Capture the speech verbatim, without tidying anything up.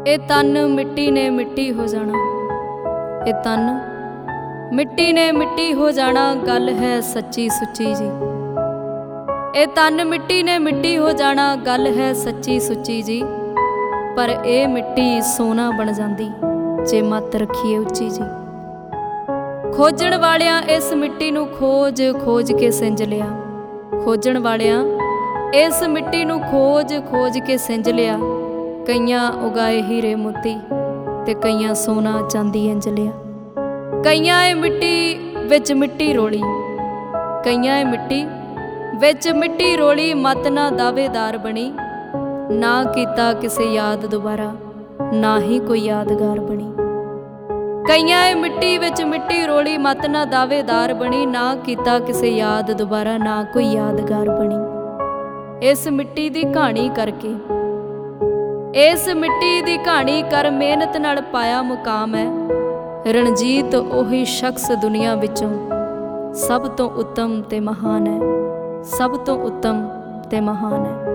ਇਹ ਤਨ ਮਿੱਟੀ ਨੇ ਮਿੱਟੀ ਹੋ ਜਾਣਾ, ਇਹ ਤਨ ਮਿੱਟੀ ਨੇ ਮਿੱਟੀ ਹੋ ਜਾਣਾ, ਗੱਲ ਹੈ ਸੱਚੀ ਸੁੱਚੀ ਜੀ। ਇਹ ਤਨ ਮਿੱਟੀ ਨੇ ਮਿੱਟੀ ਹੋ ਜਾਣਾ, ਗੱਲ ਹੈ ਸੱਚੀ ਸੁੱਚੀ ਜੀ। ਪਰ ਇਹ ਮਿੱਟੀ ਸੋਨਾ ਬਣ ਜਾਂਦੀ ਜੇ ਮੱਤ ਰੱਖੀਏ ਉੱਚੀ ਜੀ। ਖੋਜਣ ਵਾਲਿਆਂ ਇਸ ਮਿੱਟੀ ਨੂੰ ਖੋਜ ਖੋਜ ਕੇ ਸਿੰਜ ਲਿਆ, ਖੋਜਣ ਵਾਲਿਆਂ ਇਸ ਮਿੱਟੀ ਨੂੰ ਖੋਜ ਖੋਜ ਕੇ ਸਿੰਜ ਲਿਆ। ਕਈਆਂ ਉਗਾਏ ਹੀਰੇ ਮੋਤੀ ਤੇ ਕਈਆਂ ਸੋਨਾ ਚਾਂਦੀ ਇੰਜ ਲਿਆ। ਕਈਆਂ ਇਹ ਮਿੱਟੀ ਵਿੱਚ ਮਿੱਟੀ ਰੋਲੀ, ਕਈਆਂ ਇਹ ਮਿੱਟੀ ਵਿੱਚ ਮਿੱਟੀ ਰੋਲੀ। ਮੱਤ ਨਾ ਦਾਅਵੇਦਾਰ ਬਣੀ, ਨਾ ਕੀਤਾ ਕਿਸੇ ਯਾਦ ਦੁਬਾਰਾ, ਨਾ ਹੀ ਕੋਈ ਯਾਦਗਾਰ ਬਣੀ। ਕਈਆਂ ਇਹ ਮਿੱਟੀ ਵਿੱਚ ਮਿੱਟੀ ਰੋਲੀ, ਮੱਤ ਨਾ ਦਾਅਵੇਦਾਰ ਬਣੀ, ਨਾ ਕੀਤਾ ਕਿਸੇ ਯਾਦ ਦੁਬਾਰਾ, ਨਾ ਕੋਈ ਯਾਦਗਾਰ ਬਣੀ। ਇਸ ਮਿੱਟੀ ਦੀ ਕਹਾਣੀ ਕਰਕੇ, ਇਸ ਮਿੱਟੀ ਦੀ ਕਹਾਣੀ ਕਰ ਮਿਹਨਤ ਨਾਲ ਪਾਇਆ ਮੁਕਾਮ ਹੈ। ਰਣਜੀਤ ਉਹੀ ਸ਼ਖਸ ਦੁਨੀਆ ਵਿੱਚੋਂ ਸਭ ਤੋਂ ਉੱਤਮ ਤੇ ਮਹਾਨ ਹੈ, ਸਭ ਤੋਂ ਉੱਤਮ ਤੇ ਮਹਾਨ ਹੈ।